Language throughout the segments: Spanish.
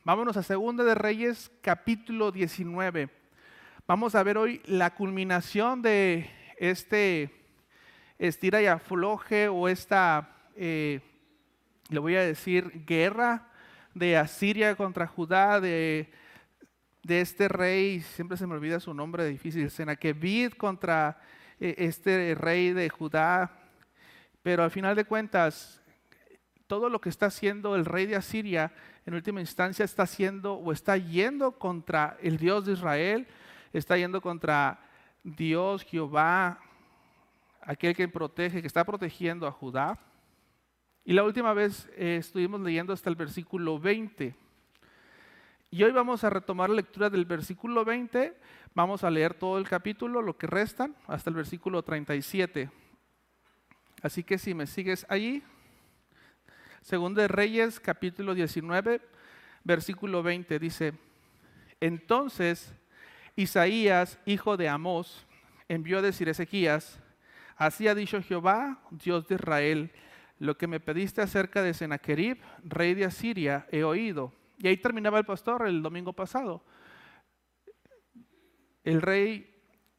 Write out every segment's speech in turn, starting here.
Vámonos a Segunda de Reyes, capítulo 19. Vamos a ver hoy la culminación de este estira y afloje o le voy a decir, guerra de Asiria contra Judá, de este rey, siempre se me olvida su nombre difícil, Sennacherib contra este rey de Judá. Pero al final de cuentas, todo lo que está haciendo el rey de Asiria, en última instancia está haciendo o está yendo contra el Dios de Israel, está yendo contra Dios, Jehová, aquel que protege, que está protegiendo a Judá. Y la última vez estuvimos leyendo hasta el versículo 20. Y hoy vamos a retomar la lectura del versículo 20. Vamos a leer todo el capítulo, lo que restan, hasta el versículo 37. Así que si me sigues allí, Segunda de Reyes, capítulo 19, versículo 20, dice: Entonces Isaías, hijo de Amós, envió a decir a Ezequías: Así ha dicho Jehová, Dios de Israel, lo que me pediste acerca de Sennacherib, rey de Asiria, he oído. Y ahí terminaba el pastor el domingo pasado. El rey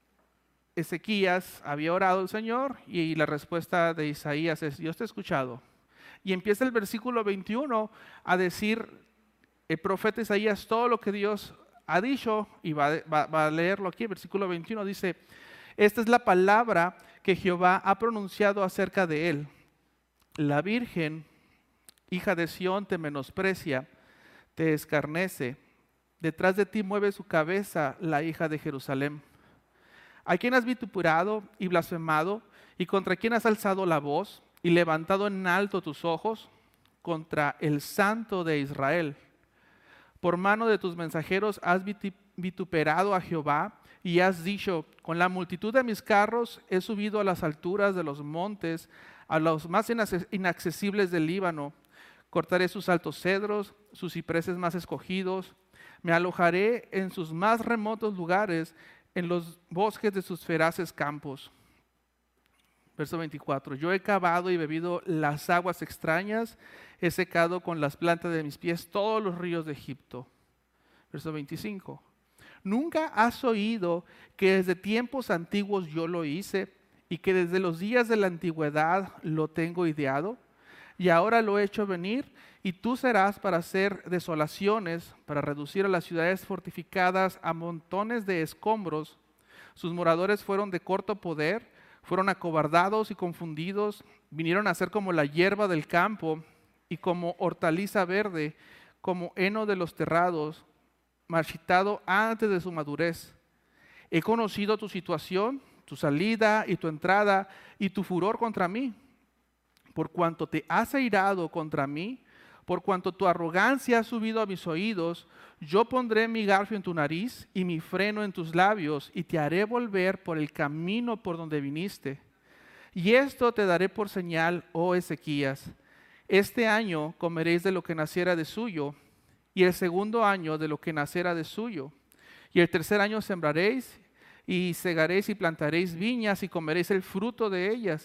Ezequías había orado al Señor y la respuesta de Isaías es: Dios te ha escuchado. Y empieza el versículo 21 a decir el profeta Isaías todo lo que Dios ha dicho, y va a leerlo aquí. El versículo 21 dice: Esta es la palabra que Jehová ha pronunciado acerca de él. La Virgen, hija de Sión, te menosprecia, te escarnece. Detrás de ti mueve su cabeza la hija de Jerusalén. ¿A quién has vituperado y blasfemado? ¿Y contra quién has alzado la voz y levantado en alto tus ojos? Contra el Santo de Israel. Por mano de tus mensajeros has vituperado a Jehová y has dicho: Con la multitud de mis carros he subido a las alturas de los montes, a los más inaccesibles del Líbano. Cortaré sus altos cedros, sus cipreses más escogidos. Me alojaré en sus más remotos lugares, en los bosques de sus feraces campos. Verso 24, yo he cavado y bebido las aguas extrañas, he secado con las plantas de mis pies todos los ríos de Egipto. Verso 25, ¿nunca has oído que desde tiempos antiguos yo lo hice y que desde los días de la antigüedad lo tengo ideado? Y ahora lo he hecho venir, y tú serás para hacer desolaciones, para reducir a las ciudades fortificadas a montones de escombros. Sus moradores fueron de corto poder, fueron acobardados y confundidos, vinieron a ser como la hierba del campo y como hortaliza verde, como heno de los terrados, marchitado antes de su madurez. He conocido tu situación, tu salida y tu entrada y tu furor contra mí. Por cuanto te has airado contra mí, por cuanto tu arrogancia ha subido a mis oídos, yo pondré mi garfio en tu nariz y mi freno en tus labios, y te haré volver por el camino por donde viniste. Y esto te daré por señal, oh Ezequías: este año comeréis de lo que naciera de suyo, y el segundo año de lo que naciera de suyo. Y el tercer año sembraréis, y segaréis y plantaréis viñas, y comeréis el fruto de ellas.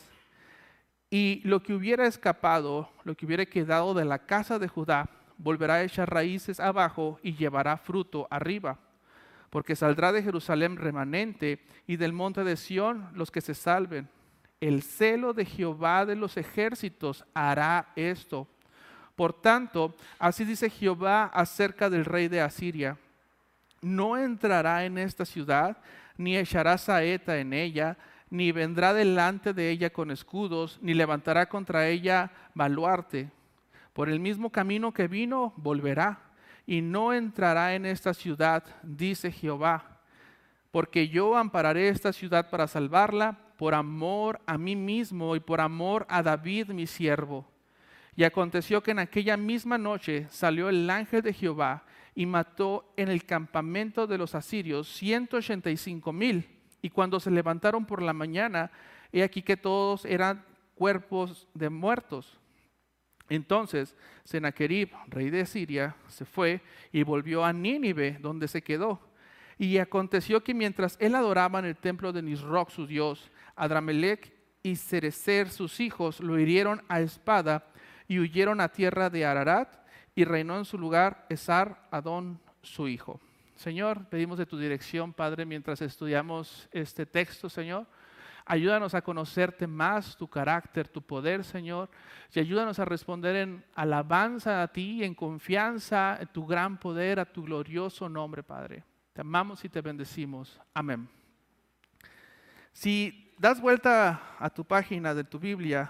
Y lo que hubiera escapado, lo que hubiera quedado de la casa de Judá, volverá a echar raíces abajo y llevará fruto arriba. Porque saldrá de Jerusalén remanente y del monte de Sión los que se salven. El celo de Jehová de los ejércitos hará esto. Por tanto, así dice Jehová acerca del rey de Asiria: no entrará en esta ciudad, ni echará saeta en ella, ni vendrá delante de ella con escudos, ni levantará contra ella baluarte. Por el mismo camino que vino, volverá, y no entrará en esta ciudad, dice Jehová. Porque yo ampararé esta ciudad para salvarla, por amor a mí mismo y por amor a David mi siervo. Y aconteció que en aquella misma noche salió el ángel de Jehová y mató en el campamento de los asirios 185,000. Y cuando se levantaron por la mañana, he aquí que todos eran cuerpos de muertos. Entonces Sennacherib, rey de Asiria, se fue y volvió a Nínive, donde se quedó. Y aconteció que mientras él adoraba en el templo de Nisroch su dios, Adramelech y Sarecer sus hijos lo hirieron a espada y huyeron a tierra de Ararat y reinó en su lugar Esar Adón, su hijo. Señor, pedimos de tu dirección, Padre, mientras estudiamos este texto, Señor. Ayúdanos a conocerte más, tu carácter, tu poder, Señor. Y ayúdanos a responder en alabanza a ti, en confianza en tu gran poder, a tu glorioso nombre, Padre. Te amamos y te bendecimos. Amén. Si das vuelta a tu página de tu Biblia,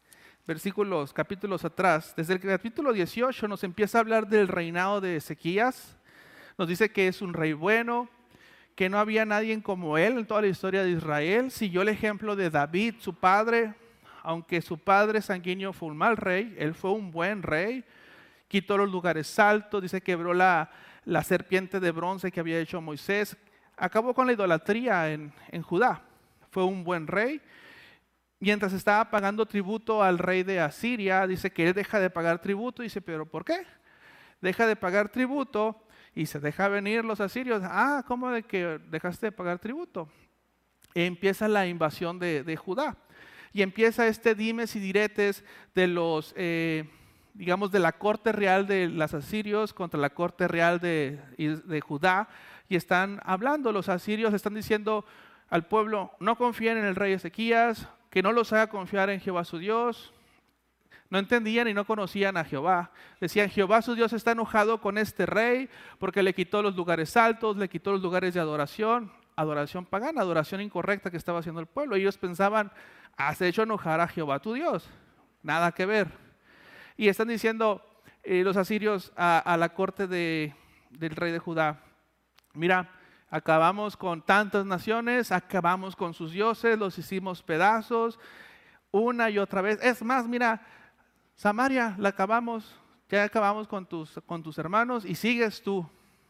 capítulos atrás, desde el capítulo 18 nos empieza a hablar del reinado de Ezequías. Nos dice que es un rey bueno, que no había nadie como él en toda la historia de Israel. Siguió el ejemplo de David, su padre. Aunque su padre sanguíneo fue un mal rey, él fue un buen rey. Quitó los lugares altos, dice que quebró la serpiente de bronce que había hecho Moisés. Acabó con la idolatría en Judá. Fue un buen rey. Mientras estaba pagando tributo al rey de Asiria, dice que él deja de pagar tributo. Dice, ¿pero por qué? Deja de pagar tributo y se deja venir los asirios. ¿Cómo de que dejaste de pagar tributo? Empieza la invasión de Judá. Y empieza este dimes y diretes de los, digamos, de la corte real de los asirios contra la corte real de Judá. Y están hablando, los asirios están diciendo al pueblo, no confíen en el rey Ezequías, que no los haga confiar en Jehová su Dios. No entendían y no conocían a Jehová. Decían, Jehová su Dios está enojado con este rey porque le quitó los lugares altos, le quitó los lugares de adoración pagana, adoración incorrecta que estaba haciendo el pueblo. Ellos pensaban, has hecho enojar a Jehová tu Dios. Nada que ver. Y están diciendo los asirios a la corte del rey de Judá, mira, acabamos con tantas naciones, acabamos con sus dioses, los hicimos pedazos una y otra vez. Es más, mira, Samaria la acabamos, ya acabamos con tus hermanos y sigues tú.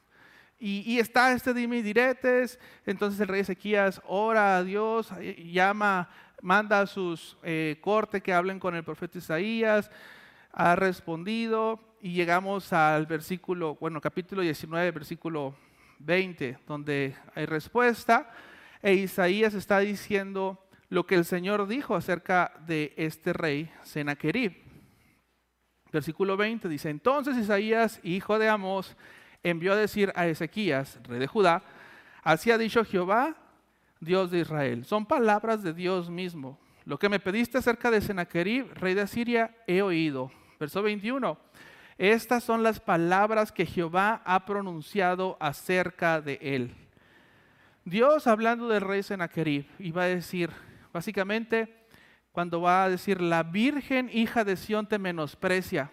Y está este dime y diretes. Entonces el rey Ezequías ora a Dios, manda a sus corte que hablen con el profeta Isaías. Ha respondido y llegamos al capítulo 19, versículo 20, donde hay respuesta. E Isaías está diciendo lo que el Señor dijo acerca de este rey Sennacherib. Versículo 20 dice, entonces Isaías, hijo de Amós, envió a decir a Ezequías, rey de Judá, así ha dicho Jehová, Dios de Israel. Son palabras de Dios mismo. Lo que me pediste acerca de Sennacherib, rey de Asiria, he oído. Verso 21, estas son las palabras que Jehová ha pronunciado acerca de él. Dios hablando del rey Sennacherib, iba a decir, básicamente, cuando va a decir, la virgen hija de Sión te menosprecia,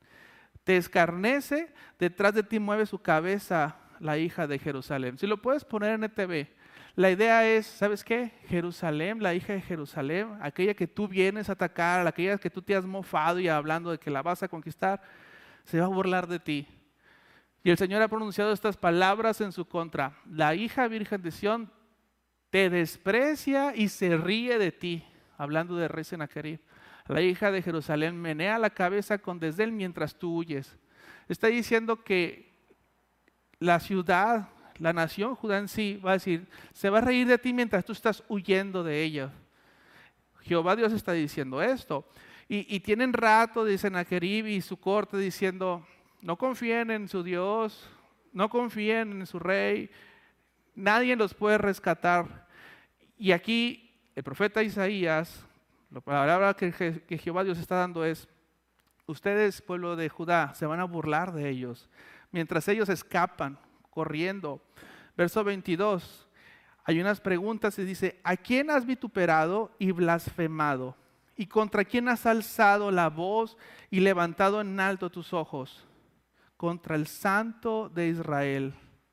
te escarnece, detrás de ti mueve su cabeza la hija de Jerusalén. Si lo puedes poner en ETV, la idea es, ¿sabes qué? Jerusalén, la hija de Jerusalén, aquella que tú vienes a atacar, aquella que tú te has mofado y hablando de que la vas a conquistar, se va a burlar de ti. Y el Señor ha pronunciado estas palabras en su contra. La hija virgen de Sión te desprecia y se ríe de ti. Hablando de rey Sennacherib. La hija de Jerusalén menea la cabeza con desdén mientras tú huyes. Está diciendo que la ciudad, la nación Judá en sí, va a decir, se va a reír de ti mientras tú estás huyendo de ella. Jehová Dios está diciendo esto. Y tienen rato de Sennacherib y su corte diciendo, no confíen en su Dios, no confíen en su rey, nadie los puede rescatar. Y aquí el profeta Isaías, la palabra que Jehová Dios está dando es, ustedes, pueblo de Judá, se van a burlar de ellos, mientras ellos escapan, corriendo. Verso 22, hay unas preguntas y dice, ¿a quién has vituperado y blasfemado? ¿Y contra quién has alzado la voz y levantado en alto tus ojos? Contra el Santo de Israel.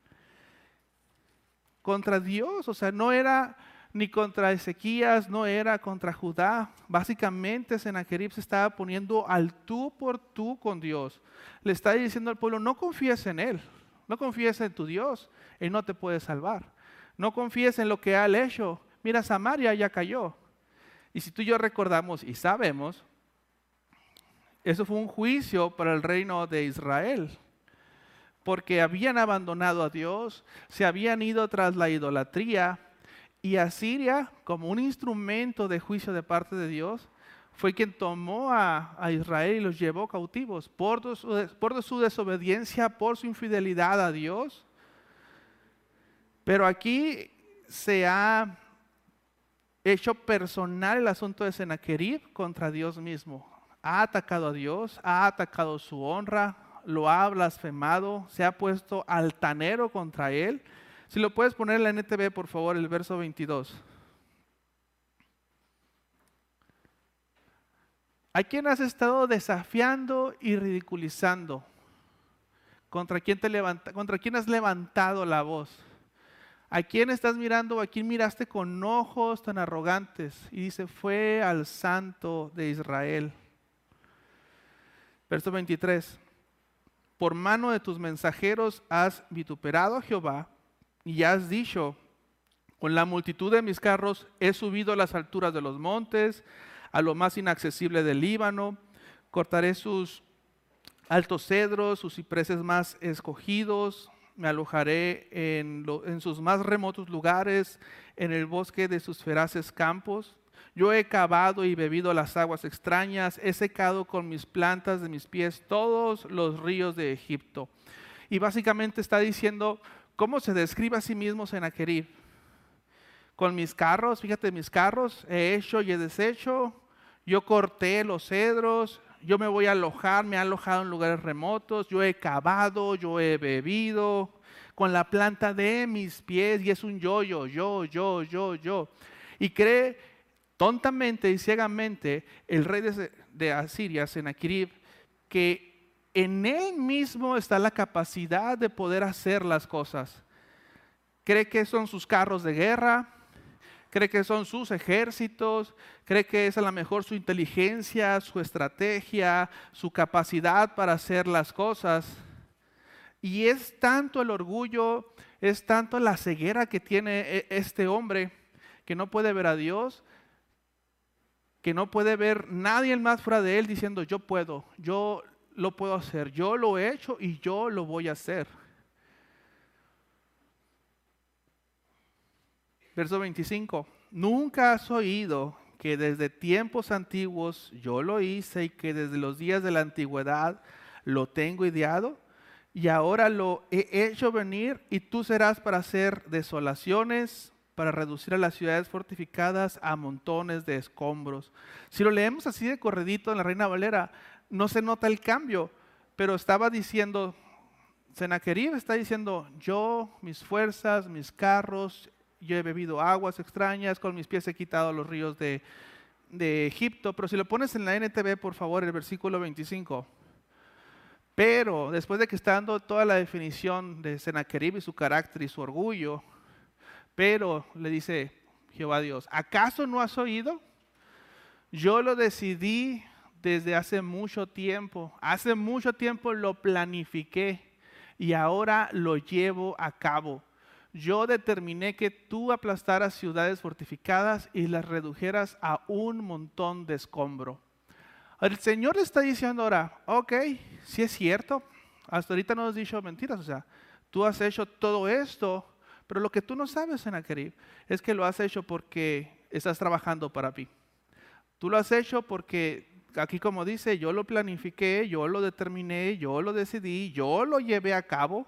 Contra Dios, o sea, no era ni contra Ezequías, no era contra Judá. Básicamente Sennacherib se estaba poniendo al tú por tú con Dios. Le está diciendo al pueblo, no confíes en él, no confíes en tu Dios, él no te puede salvar. No confíes en lo que ha hecho. Mira, Samaria ya cayó. Y si tú y yo recordamos y sabemos, eso fue un juicio para el reino de Israel. Porque habían abandonado a Dios, se habían ido tras la idolatría. Y Asiria, como un instrumento de juicio de parte de Dios, fue quien tomó a Israel y los llevó cautivos por su desobediencia, por su infidelidad a Dios. Pero aquí se ha hecho personal el asunto de Sennacherib contra Dios mismo. Ha atacado a Dios, ha atacado su honra, lo ha blasfemado, se ha puesto altanero contra él. Si lo puedes poner en la NTV, por favor, el verso 22. ¿A quién has estado desafiando y ridiculizando? ¿Contra quién has levantado la voz? ¿A quién estás mirando? ¿A quién miraste con ojos tan arrogantes? Y dice, fue al Santo de Israel. Verso 23. Por mano de tus mensajeros has vituperado a Jehová y has dicho, con la multitud de mis carros he subido a las alturas de los montes, a lo más inaccesible del Líbano, cortaré sus altos cedros, sus cipreses más escogidos, me alojaré en sus más remotos lugares, en el bosque de sus feraces campos. Yo he cavado y bebido las aguas extrañas, he secado con mis plantas de mis pies todos los ríos de Egipto. Y básicamente está diciendo cómo se describe a sí mismo Sennacherib. Con mis carros, fíjate, mis carros he hecho y he deshecho, yo corté los cedros, yo me voy a alojar, me he alojado en lugares remotos, yo he cavado, yo he bebido, con la planta de mis pies, y es un yo. Y cree tontamente y ciegamente el rey de Asiria, Sennacherib, que en él mismo está la capacidad de poder hacer las cosas. Cree que son sus carros de guerra, cree que son sus ejércitos, cree que es a lo mejor su inteligencia, su estrategia, su capacidad para hacer las cosas. Y es tanto el orgullo, es tanto la ceguera que tiene este hombre, que no puede ver a Dios, que no puede ver nadie más fuera de él diciendo yo puedo, yo lo puedo hacer, yo lo he hecho y yo lo voy a hacer. Verso 25, ¿nunca has oído que desde tiempos antiguos yo lo hice y que desde los días de la antigüedad lo tengo ideado? Y ahora lo he hecho venir y tú serás para hacer desolaciones, para reducir a las ciudades fortificadas a montones de escombros. Si lo leemos así de corredito en la Reina Valera, no se nota el cambio, pero estaba diciendo, Sennacherib está diciendo, yo, mis fuerzas, mis carros, yo he bebido aguas extrañas, con mis pies he quitado los ríos de Egipto. Pero si lo pones en la NTV, por favor, el versículo 25. Pero después de que está dando toda la definición de Sennacherib y su carácter y su orgullo, pero le dice Jehová Dios, ¿acaso no has oído? Yo lo decidí desde hace mucho tiempo lo planifiqué y ahora lo llevo a cabo. Yo determiné que tú aplastaras ciudades fortificadas y las redujeras a un montón de escombro. El Señor le está diciendo ahora, ok, sí es cierto, hasta ahorita no has dicho mentiras, o sea, tú has hecho todo esto, pero lo que tú no sabes, Sennacherib, es que lo has hecho porque estás trabajando para mí. Tú lo has hecho porque, aquí como dice, yo lo planifiqué, yo lo determiné, yo lo decidí, yo lo llevé a cabo.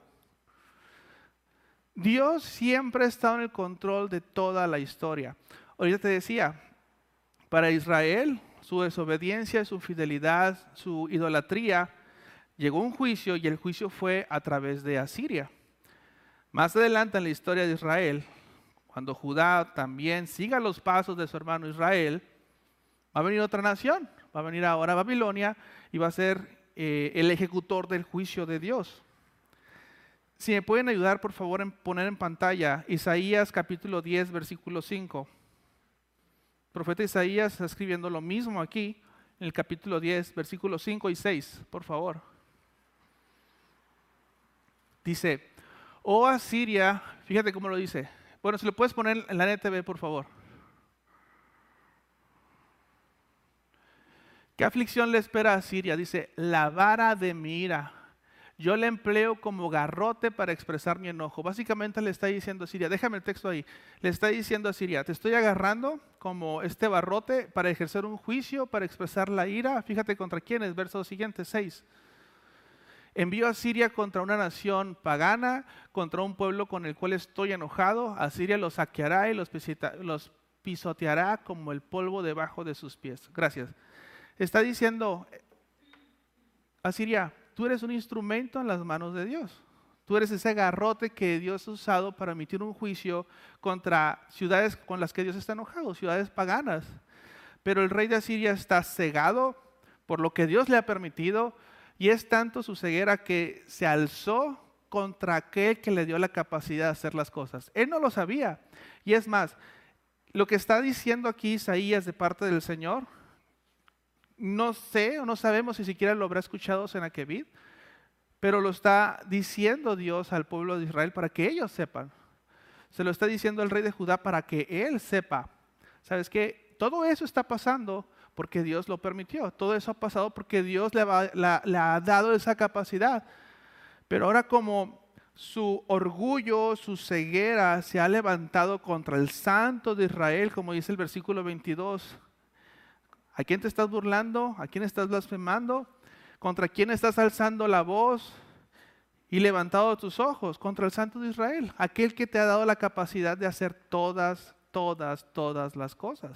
Dios siempre ha estado en el control de toda la historia. Ahorita te decía, para Israel, su desobediencia, su infidelidad, su idolatría, llegó un juicio y el juicio fue a través de Asiria. Más adelante en la historia de Israel, cuando Judá también siga los pasos de su hermano Israel, va a venir otra nación, va a venir ahora Babilonia y va a ser el ejecutor del juicio de Dios. Si me pueden ayudar, por favor, en poner en pantalla Isaías capítulo 10, versículo 5. El profeta Isaías está escribiendo lo mismo aquí, en el capítulo 10, versículos 5 y 6, por favor. Dice, oh Asiria, fíjate cómo lo dice. Bueno, si lo puedes poner en la NTV, por favor. ¿Qué aflicción le espera a Asiria? Dice, la vara de mi ira. Yo le empleo como garrote para expresar mi enojo. Básicamente le está diciendo a Siria, déjame el texto ahí, le está diciendo a Siria, te estoy agarrando como este barrote para ejercer un juicio, para expresar la ira. Fíjate contra quién es, verso siguiente, 6. Envío a Siria contra una nación pagana, contra un pueblo con el cual estoy enojado. Asiria los saqueará y los pisoteará como el polvo debajo de sus pies. Gracias. Está diciendo, Asiria, tú eres un instrumento en las manos de Dios. Tú eres ese garrote que Dios ha usado para emitir un juicio contra ciudades con las que Dios está enojado, ciudades paganas. Pero el rey de Asiria está cegado por lo que Dios le ha permitido, y es tanto su ceguera que se alzó contra aquel que le dio la capacidad de hacer las cosas. Él no lo sabía. Y es más, lo que está diciendo aquí Isaías de parte del Señor, no sé o no sabemos si siquiera lo habrá escuchado Sennacherib, pero lo está diciendo Dios al pueblo de Israel para que ellos sepan. Se lo está diciendo al rey de Judá para que él sepa. ¿Sabes qué? Todo eso está pasando porque Dios lo permitió. Todo eso ha pasado porque Dios le ha dado esa capacidad. Pero ahora como su orgullo, su ceguera se ha levantado contra el Santo de Israel, como dice el versículo 22, ¿a quién te estás burlando? ¿A quién estás blasfemando? ¿Contra quién estás alzando la voz y levantado tus ojos? Contra el Santo de Israel, aquel que te ha dado la capacidad de hacer todas las cosas.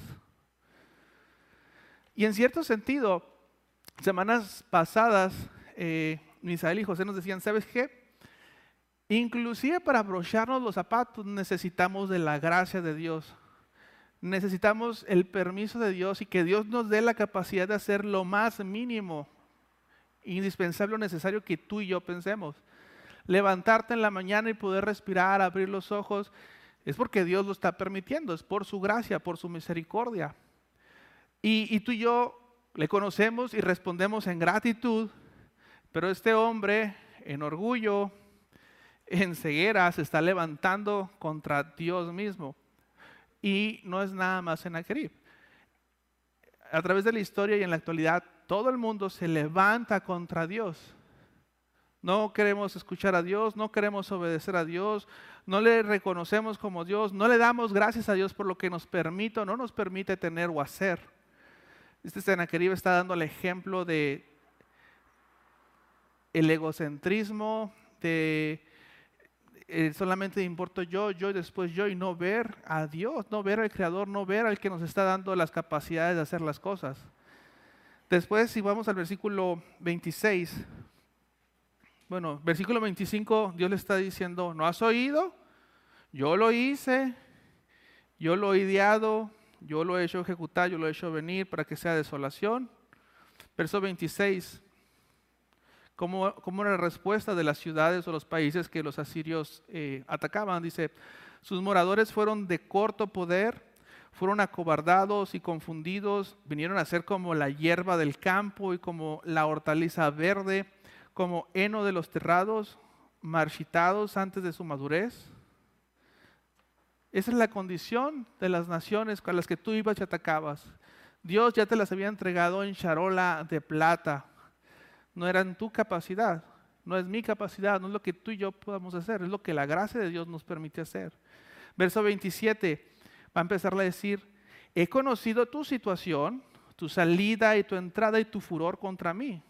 Y en cierto sentido, semanas pasadas, Misael y José nos decían, ¿sabes qué? Inclusive para abrocharnos los zapatos necesitamos de la gracia de Dios. Necesitamos el permiso de Dios y que Dios nos dé la capacidad de hacer lo más mínimo, indispensable o necesario que tú y yo pensemos. Levantarte en la mañana y poder respirar, abrir los ojos, es porque Dios lo está permitiendo, es por su gracia, por su misericordia. Y tú y yo le conocemos y respondemos en gratitud, pero este hombre en orgullo, en ceguera, se está levantando contra Dios mismo. Y no es nada más Sennacherib. A través de la historia y en la actualidad, todo el mundo se levanta contra Dios. No queremos escuchar a Dios, no queremos obedecer a Dios, no le reconocemos como Dios, no le damos gracias a Dios por lo que nos permite o no nos permite tener o hacer. Este Sennacherib está dando el ejemplo de el egocentrismo, de solamente importo yo y después yo, y no ver a Dios, no ver al Creador, no ver al que nos está dando las capacidades de hacer las cosas. Después, si vamos al versículo 26, bueno, versículo 25, Dios le está diciendo, ¿no has oído? Yo lo hice, yo lo he ideado, yo lo he hecho ejecutar, yo lo he hecho venir para que sea desolación. Verso 26, como una respuesta de las ciudades o los países que los asirios atacaban. Dice, sus moradores fueron de corto poder, fueron acobardados y confundidos, vinieron a ser como la hierba del campo y como la hortaliza verde, como heno de los terrados, marchitados antes de su madurez. Esa es la condición de las naciones con las que tú ibas y atacabas. Dios ya te las había entregado en charola de plata. No era en tu capacidad, no es mi capacidad, no es lo que tú y yo podamos hacer, es lo que la gracia de Dios nos permite hacer. Verso 27 va a empezar a decir, he conocido tu situación, tu salida y tu entrada y tu furor contra mí.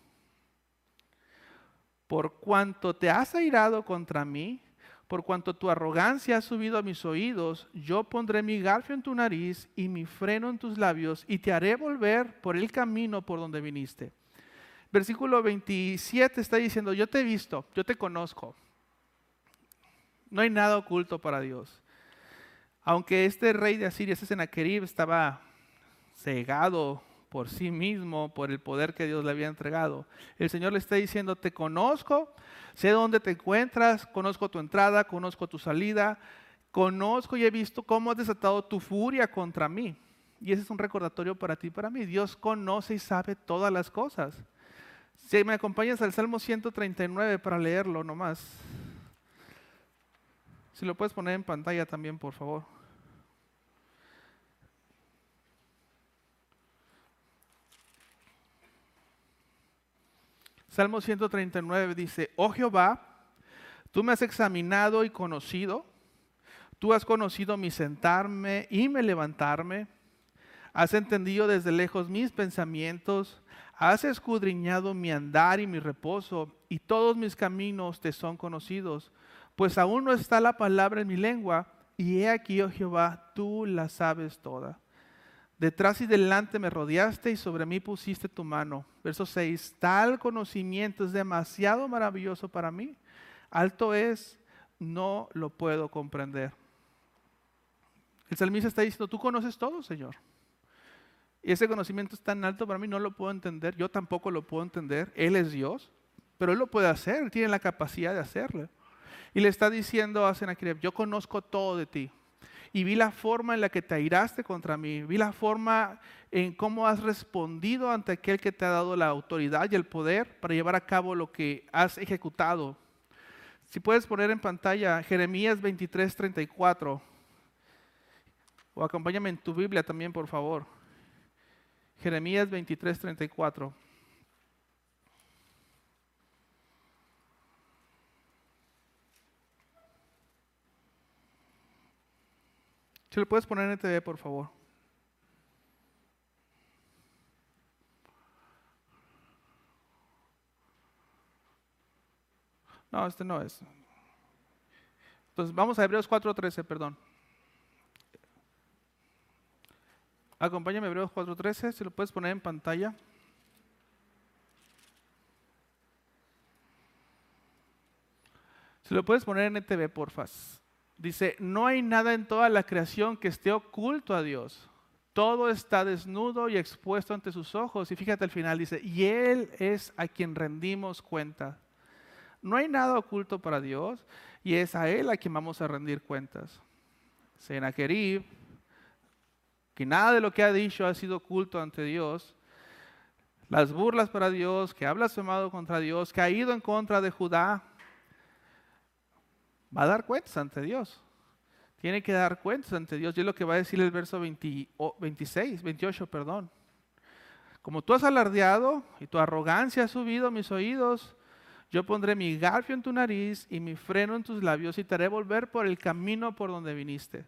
Por cuanto te has airado contra mí, por cuanto tu arrogancia ha subido a mis oídos, yo pondré mi garfio en tu nariz y mi freno en tus labios y te haré volver por el camino por donde viniste. Versículo 27 está diciendo, yo te he visto, yo te conozco. No hay nada oculto para Dios. Aunque este rey de Asiria, este Sennacherib, estaba cegado por sí mismo, por el poder que Dios le había entregado, el Señor le está diciendo, te conozco, sé dónde te encuentras, conozco tu entrada, conozco tu salida, conozco y he visto cómo has desatado tu furia contra mí. Y ese es un recordatorio para ti y para mí. Dios conoce y sabe todas las cosas. Si me acompañas al Salmo 139 para leerlo nomás. Si lo puedes poner en pantalla también, por favor. Salmo 139 dice, oh Jehová, tú me has examinado y conocido. Tú has conocido mi sentarme y mi levantarme. Has entendido desde lejos mis pensamientos. Has escudriñado mi andar y mi reposo, y todos mis caminos te son conocidos. Pues aún no está la palabra en mi lengua, y he aquí, oh Jehová, tú la sabes toda. Detrás y delante me rodeaste y sobre mí pusiste tu mano. Verso 6, tal conocimiento es demasiado maravilloso para mí. Alto es, no lo puedo comprender. El salmista está diciendo, tú conoces todo, Señor. Y ese conocimiento es tan alto para mí, no lo puedo entender. Yo tampoco lo puedo entender. Él es Dios, pero Él lo puede hacer. Él tiene la capacidad de hacerlo. Y le está diciendo a Sennacherib, yo conozco todo de ti. Y vi la forma en la que te airaste contra mí. Vi la forma en cómo has respondido ante aquel que te ha dado la autoridad y el poder para llevar a cabo lo que has ejecutado. Si puedes poner en pantalla Jeremías 23:34. O acompáñame en tu Biblia también, por favor. Jeremías 23:34. Si lo puedes poner en TV, por favor. No, este no es. Entonces vamos a Hebreos 4:13, perdón. Acompáñame a Hebreos 4:13, si lo puedes poner en pantalla. Si lo puedes poner en ETV, porfa. Dice, no hay nada en toda la creación que esté oculto a Dios. Todo está desnudo y expuesto ante sus ojos. Y fíjate al final, dice, y Él es a quien rendimos cuenta. No hay nada oculto para Dios y es a Él a quien vamos a rendir cuentas. Sennacherib, que nada de lo que ha dicho ha sido oculto ante Dios. Las burlas para Dios, que ha blasfemado contra Dios, que ha ido en contra de Judá, va a dar cuentas ante Dios. Tiene que dar cuentas ante Dios. Y es lo que va a decir el verso 28, perdón. Como tú has alardeado y tu arrogancia ha subido a mis oídos, yo pondré mi garfio en tu nariz y mi freno en tus labios y te haré volver por el camino por donde viniste.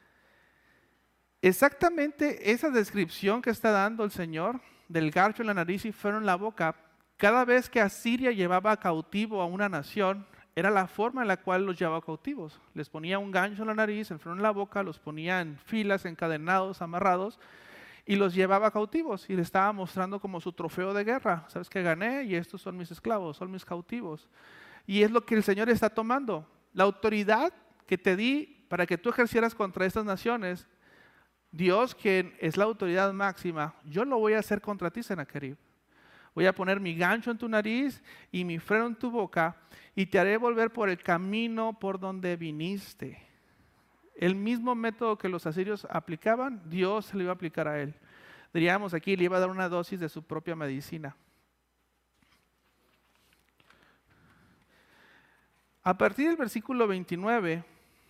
Exactamente esa descripción que está dando el Señor del garfio en la nariz y freno en la boca, cada vez que Asiria llevaba cautivo a una nación, era la forma en la cual los llevaba cautivos. Les ponía un gancho en la nariz, el freno en la boca, los ponía en filas, encadenados, amarrados, y los llevaba cautivos. Y les estaba mostrando como su trofeo de guerra. ¿Sabes que gané? Y estos son mis esclavos, son mis cautivos. Y es lo que el Señor está tomando. La autoridad que te di para que tú ejercieras contra estas naciones, Dios, quien es la autoridad máxima, yo lo voy a hacer contra ti, Sennacherib. Voy a poner mi gancho en tu nariz y mi freno en tu boca y te haré volver por el camino por donde viniste. El mismo método que los asirios aplicaban, Dios se lo iba a aplicar a él. Diríamos aquí, le iba a dar una dosis de su propia medicina. A partir del versículo 29,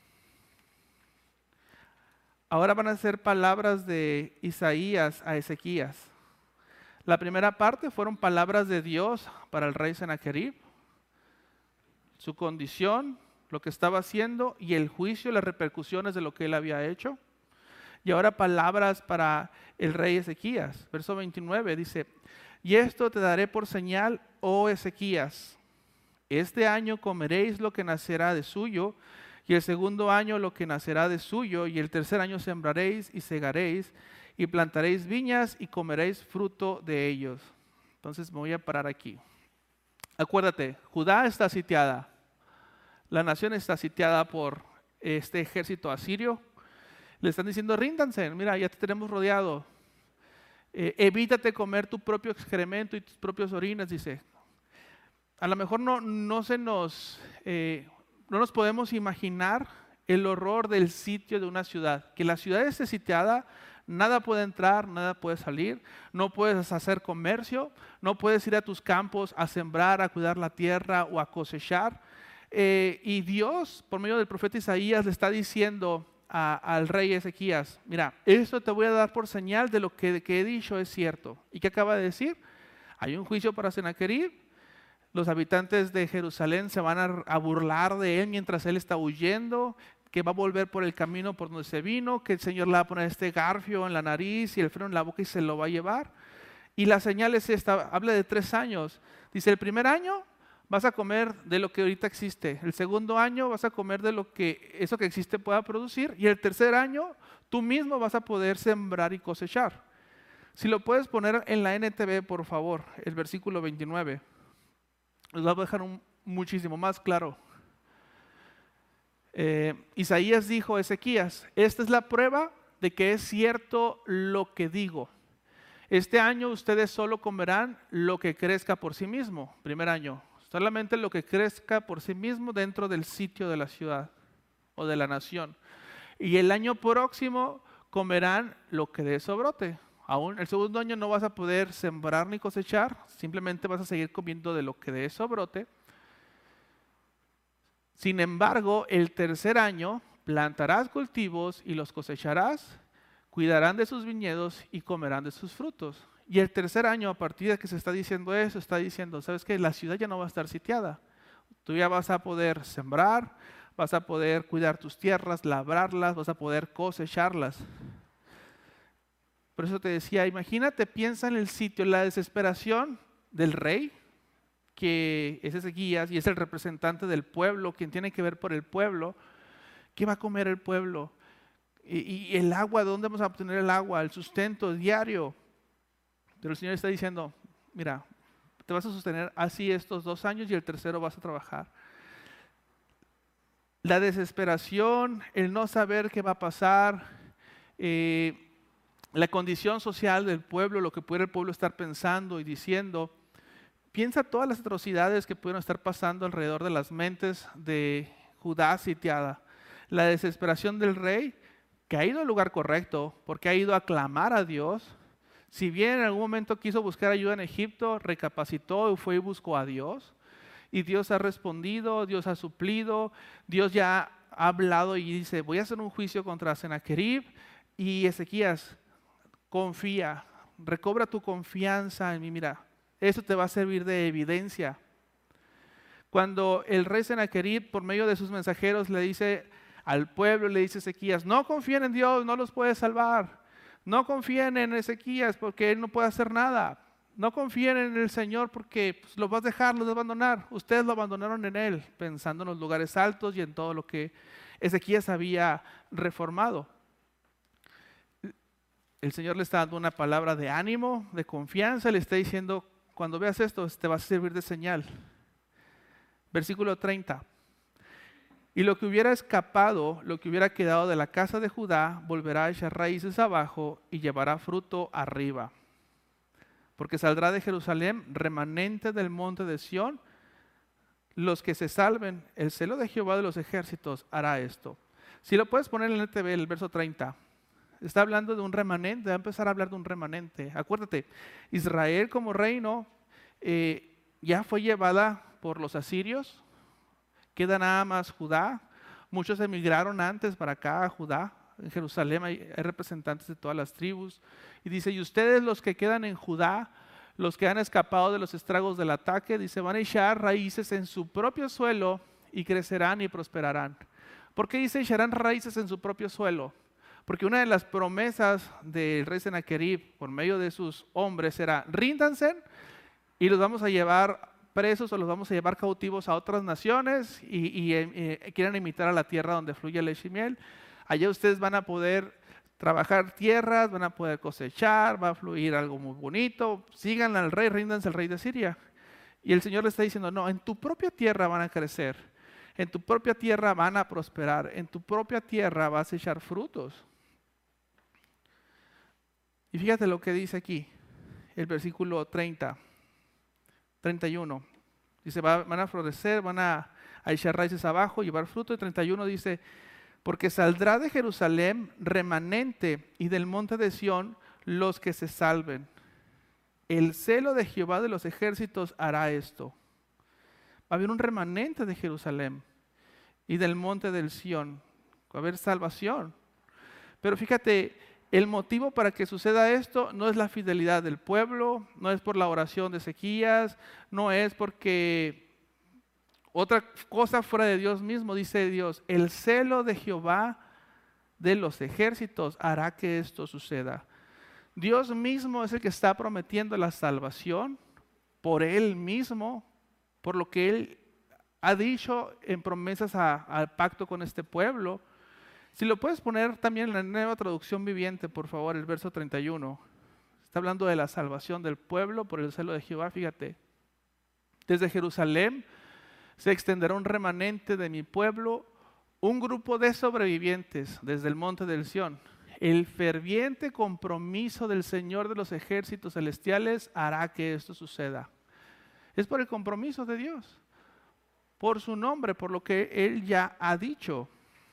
ahora van a ser palabras de Isaías a Ezequías. La primera parte fueron palabras de Dios para el rey Sennacherib, su condición, lo que estaba haciendo y el juicio, las repercusiones de lo que él había hecho. Y ahora palabras para el rey Ezequías. Verso 29 dice, y esto te daré por señal, oh Ezequías, este año comeréis lo que nacerá de suyo, y el segundo año lo que nacerá de suyo, y el tercer año sembraréis y segaréis, y plantaréis viñas y comeréis fruto de ellos. Entonces me voy a parar aquí. Acuérdate, Judá está sitiada. La nación está sitiada por este ejército asirio. Le están diciendo, ríndanse, mira, ya te tenemos rodeado. Evítate comer tu propio excremento y tus propios orines, dice. A lo mejor no nos podemos imaginar el horror del sitio de una ciudad. Que la ciudad esté sitiada, nada puede entrar, nada puede salir, no puedes hacer comercio, no puedes ir a tus campos a sembrar, a cuidar la tierra o a cosechar. Y Dios, por medio del profeta Isaías, le está diciendo al rey Ezequías, mira, esto te voy a dar por señal de lo que he dicho es cierto. ¿Y qué acaba de decir? Hay un juicio para Sennacherib, Los habitantes de Jerusalén se van a burlar de él mientras él está huyendo, que va a volver por el camino por donde se vino, que el Señor le va a poner este garfio en la nariz y el freno en la boca y se lo va a llevar. Y la señal es esta, habla de 3 años. Dice, el primer año vas a comer de lo que ahorita existe. El segundo año vas a comer de lo que eso que existe pueda producir. Y el tercer año tú mismo vas a poder sembrar y cosechar. Si lo puedes poner en la NTV, por favor, el versículo 29. Los voy a dejar muchísimo más claro. Isaías dijo a Ezequías, esta es la prueba de que es cierto lo que digo. Este año ustedes solo comerán lo que crezca por sí mismo. Primer año, solamente lo que crezca por sí mismo dentro del sitio de la ciudad o de la nación. Y el año próximo comerán lo que de eso brote. Aún el segundo año no vas a poder sembrar ni cosechar, simplemente vas a seguir comiendo de lo que de eso brote. Sin embargo, el tercer año plantarás cultivos y los cosecharás, cuidarán de sus viñedos y comerán de sus frutos. Y el tercer año, a partir de que se está diciendo eso, está diciendo, ¿sabes qué? La ciudad ya no va a estar sitiada. Tú ya vas a poder sembrar, vas a poder cuidar tus tierras, labrarlas, vas a poder cosecharlas. Por eso te decía, imagínate, piensa en el sitio, la desesperación del rey, que es Ezequías y es el representante del pueblo, quien tiene que ver por el pueblo. ¿Qué va a comer el pueblo? Y el agua, ¿de dónde vamos a obtener el agua? El sustento diario. Pero el Señor está diciendo, mira, te vas a sostener así estos 2 años y el tercero vas a trabajar. La desesperación, el no saber qué va a pasar, la condición social del pueblo, lo que puede el pueblo estar pensando y diciendo. Piensa todas las atrocidades que pudieron estar pasando alrededor de las mentes de Judá sitiada. La desesperación del rey, que ha ido al lugar correcto, porque ha ido a clamar a Dios. Si bien en algún momento quiso buscar ayuda en Egipto, recapacitó y fue y buscó a Dios. Y Dios ha respondido, Dios ha suplido, Dios ya ha hablado y dice, voy a hacer un juicio contra Sennacherib. Y Ezequías, confía, recobra tu confianza en mí, mira. Eso te va a servir de evidencia. Cuando el rey Sennacherib, por medio de sus mensajeros, le dice al pueblo, le dice a Ezequías, no confíen en Dios, no los puede salvar. No confíen en Ezequías porque él no puede hacer nada. No confíen en el Señor porque pues, los vas a dejar, los vas a abandonar. Ustedes lo abandonaron en él, pensando en los lugares altos y en todo lo que Ezequías había reformado. El Señor le está dando una palabra de ánimo, de confianza, le está diciendo, cuando veas esto, te va a servir de señal. Versículo 30. Y lo que hubiera escapado, lo que hubiera quedado de la casa de Judá, volverá a echar raíces abajo y llevará fruto arriba. Porque saldrá de Jerusalén remanente del monte de Sión, los que se salven. El celo de Jehová de los ejércitos hará esto. Si lo puedes poner en el TV, el verso 30. Está hablando de un remanente, va a empezar a hablar de un remanente. Acuérdate, Israel como reino ya fue llevada por los asirios, queda nada más Judá. Muchos emigraron antes para acá a Judá. En Jerusalén hay representantes de todas las tribus. Y dice, y ustedes los que quedan en Judá, los que han escapado de los estragos del ataque, dice, van a echar raíces en su propio suelo y crecerán y prosperarán. ¿Por qué dice echarán raíces en su propio suelo? Porque una de las promesas del rey Sennacherib por medio de sus hombres era ríndanse y los vamos a llevar presos o los vamos a llevar cautivos a otras naciones y quieran imitar a la tierra donde fluye leche y miel. Allá ustedes van a poder trabajar tierras, van a poder cosechar, va a fluir algo muy bonito. Sigan al rey, ríndanse al rey de Siria. Y el Señor le está diciendo, no, en tu propia tierra van a crecer, en tu propia tierra van a prosperar, en tu propia tierra vas a echar frutos. Y fíjate lo que dice aquí, el versículo 30, 31. Dice, van a florecer, van a echar raíces abajo, llevar fruto. Y 31 dice, porque saldrá de Jerusalén remanente y del monte de Sión los que se salven. El celo de Jehová de los ejércitos hará esto. Va a haber un remanente de Jerusalén y del monte del Sión. Va a haber salvación. Pero fíjate, el motivo para que suceda esto no es la fidelidad del pueblo, no es por la oración de Ezequías, no es porque otra cosa fuera de Dios mismo. Dice Dios, el celo de Jehová de los ejércitos hará que esto suceda. Dios mismo es el que está prometiendo la salvación por Él mismo, por lo que Él ha dicho en promesas al pacto con este pueblo. Si lo puedes poner también en la Nueva Traducción Viviente, por favor, el verso 31. Está hablando de la salvación del pueblo por el celo de Jehová. Fíjate, desde Jerusalén se extenderá un remanente de mi pueblo, un grupo de sobrevivientes desde el monte del Sión. El ferviente compromiso del Señor de los ejércitos celestiales hará que esto suceda. Es por el compromiso de Dios, por su nombre, por lo que Él ya ha dicho.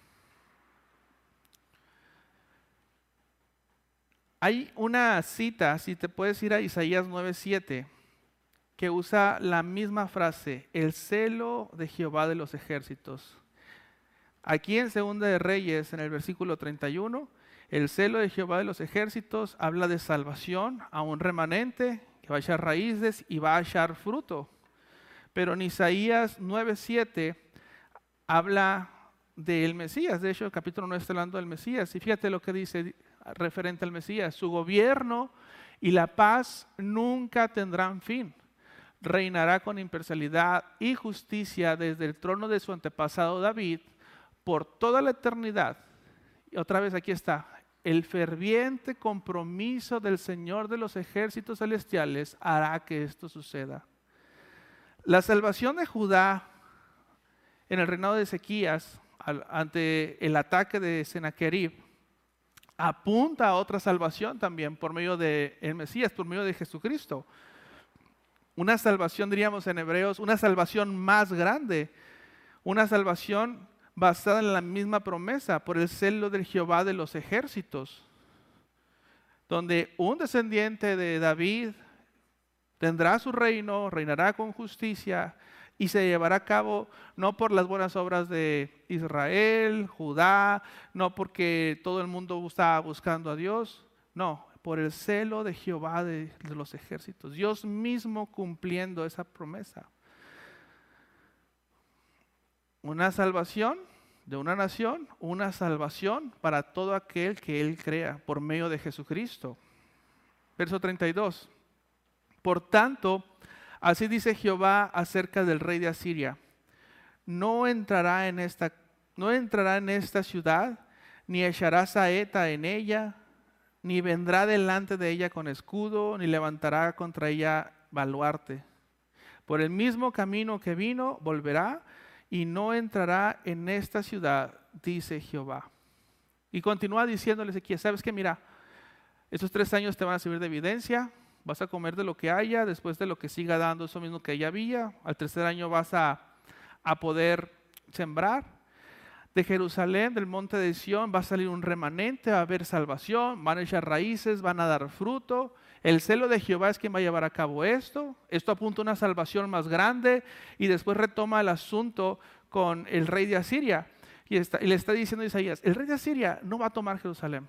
Hay una cita, si te puedes ir a Isaías 9:7, que usa la misma frase, el celo de Jehová de los ejércitos. Aquí en 2 de Reyes, en el versículo 31, el celo de Jehová de los ejércitos habla de salvación a un remanente que va a echar raíces y va a echar fruto. Pero en Isaías 9:7 habla del Mesías. De hecho, el capítulo 9 está hablando del Mesías. Y fíjate lo que dice referente al Mesías. Su gobierno y la paz nunca tendrán fin. Reinará con imparcialidad y justicia desde el trono de su antepasado David por toda la eternidad. Y otra vez aquí está. El ferviente compromiso del Señor de los ejércitos celestiales hará que esto suceda. La salvación de Judá en el reinado de Ezequías ante el ataque de Sennacherib apunta a otra salvación también por medio del Mesías, por medio de Jesucristo. Una salvación, diríamos en Hebreos, una salvación más grande, una salvación basada en la misma promesa por el celo del Jehová de los ejércitos, donde un descendiente de David tendrá su reino, reinará con justicia y se llevará a cabo no por las buenas obras de Israel, Judá, no porque todo el mundo está buscando a Dios, no, por el celo de Jehová de los ejércitos, Dios mismo cumpliendo esa promesa. Una salvación de una nación, una salvación para todo aquel que Él crea por medio de Jesucristo. Verso 32. Por tanto, así dice Jehová acerca del rey de Asiria: no entrará en esta ciudad, ni echará saeta en ella, ni vendrá delante de ella con escudo, ni levantará contra ella baluarte. Por el mismo camino que vino, volverá, y no entrará en esta ciudad, dice Jehová. Y continúa diciéndole Ezequiel, ¿sabes qué? Mira, estos 3 años te van a servir de evidencia. Vas a comer de lo que haya, después de lo que siga dando eso mismo que ya había. Al 3er año vas a poder sembrar. De Jerusalén, del monte de Sión, va a salir un remanente, va a haber salvación, van a echar raíces, van a dar fruto. El celo de Jehová es quien va a llevar a cabo esto. Esto apunta a una salvación más grande y después retoma el asunto con el rey de Asiria. Y le está diciendo a Isaías, el rey de Asiria no va a tomar Jerusalén.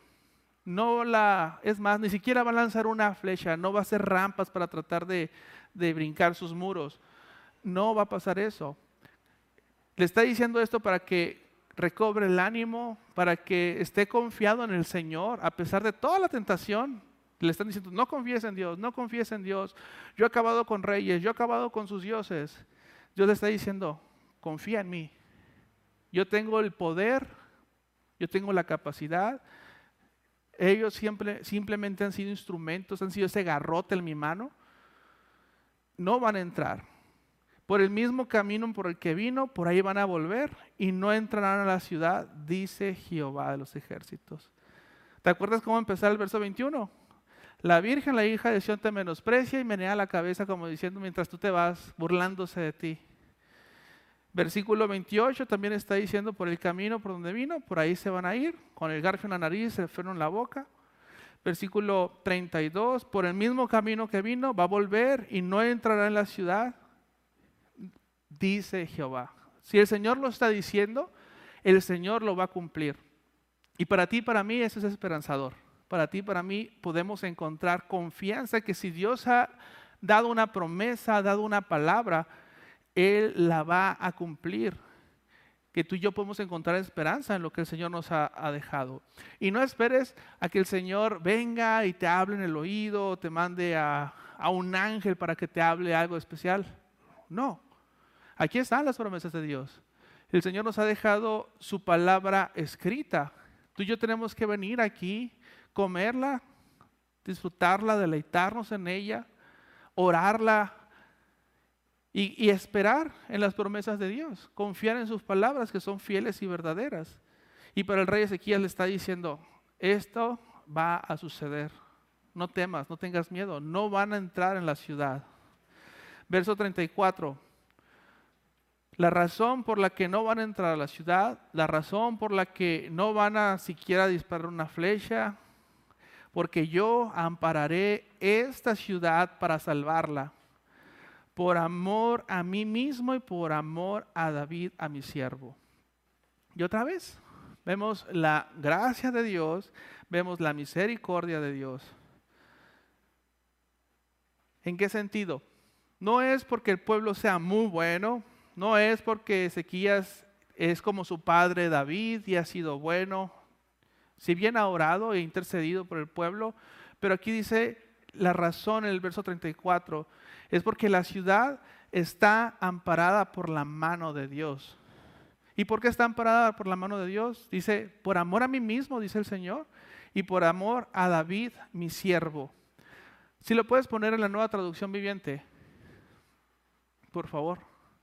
Es más, ni siquiera va a lanzar una flecha, no va a hacer rampas para tratar de brincar sus muros. No va a pasar eso. Le está diciendo esto para que recobre el ánimo, para que esté confiado en el Señor, a pesar de toda la tentación. Le están diciendo, no confíes en Dios, no confíes en Dios. Yo he acabado con reyes, yo he acabado con sus dioses. Dios le está diciendo, confía en mí. Yo tengo el poder, yo tengo la capacidad. Ellos simplemente han sido instrumentos, han sido ese garrote en mi mano. No van a entrar. Por el mismo camino por el que vino, por ahí van a volver y no entrarán a la ciudad, dice Jehová de los ejércitos. ¿Te acuerdas cómo empezó el verso 21? La Virgen, la hija de Sión, te menosprecia y menea la cabeza como diciendo mientras tú te vas, burlándose de ti. Versículo 28 también está diciendo por el camino por donde vino, por ahí se van a ir, con el garfio en la nariz, el freno en la boca. Versículo 32, por el mismo camino que vino, va a volver y no entrará en la ciudad, dice Jehová. Si el Señor lo está diciendo, el Señor lo va a cumplir. Y para ti y para mí eso es esperanzador. para ti, para mí, podemos encontrar confianza que si Dios ha dado una promesa, ha dado una palabra, Él la va a cumplir. Que tú y yo podemos encontrar esperanza en lo que el Señor nos ha dejado. Y no esperes a que el Señor venga y te hable en el oído, o te mande a un ángel para que te hable algo especial. No, aquí están las promesas de Dios. El Señor nos ha dejado su palabra escrita. Tú y yo tenemos que venir aquí, comerla, disfrutarla, deleitarnos en ella, orarla y esperar en las promesas de Dios. Confiar en sus palabras que son fieles y verdaderas. Y para el rey Ezequías le está diciendo, esto va a suceder. No temas, no tengas miedo, no van a entrar en la ciudad. Verso 34. La razón por la que no van a entrar a la ciudad, la razón por la que no van a siquiera disparar una flecha, porque yo ampararé esta ciudad para salvarla, por amor a mí mismo y por amor a David, a mi siervo. Y otra vez, vemos la gracia de Dios, vemos la misericordia de Dios. ¿En qué sentido? No es porque el pueblo sea muy bueno, no es porque Ezequías es como su padre David y ha sido bueno, si bien ha orado e intercedido por el pueblo, pero aquí dice la razón en el verso 34, es porque la ciudad está amparada por la mano de Dios. ¿Y por qué está amparada por la mano de Dios? Dice, por amor a mí mismo, dice el Señor, y por amor a David, mi siervo. Si lo puedes poner en la Nueva Traducción Viviente, por favor.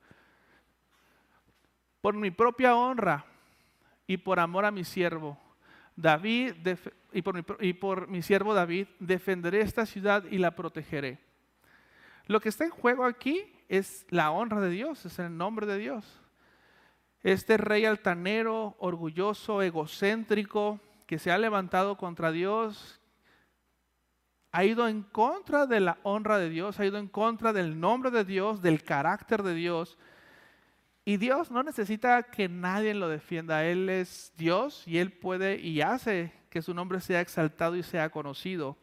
Por mi propia honra y por amor a mi siervo David, y por mi siervo David, defenderé esta ciudad y la protegeré. Lo que está en juego aquí es la honra de Dios, es el nombre de Dios. Este rey altanero, orgulloso, egocéntrico, que se ha levantado contra Dios, ha ido en contra de la honra de Dios, ha ido en contra del nombre de Dios, del carácter de Dios. Y Dios no necesita que nadie lo defienda. Él es Dios y Él puede y hace que su nombre sea exaltado y sea conocido.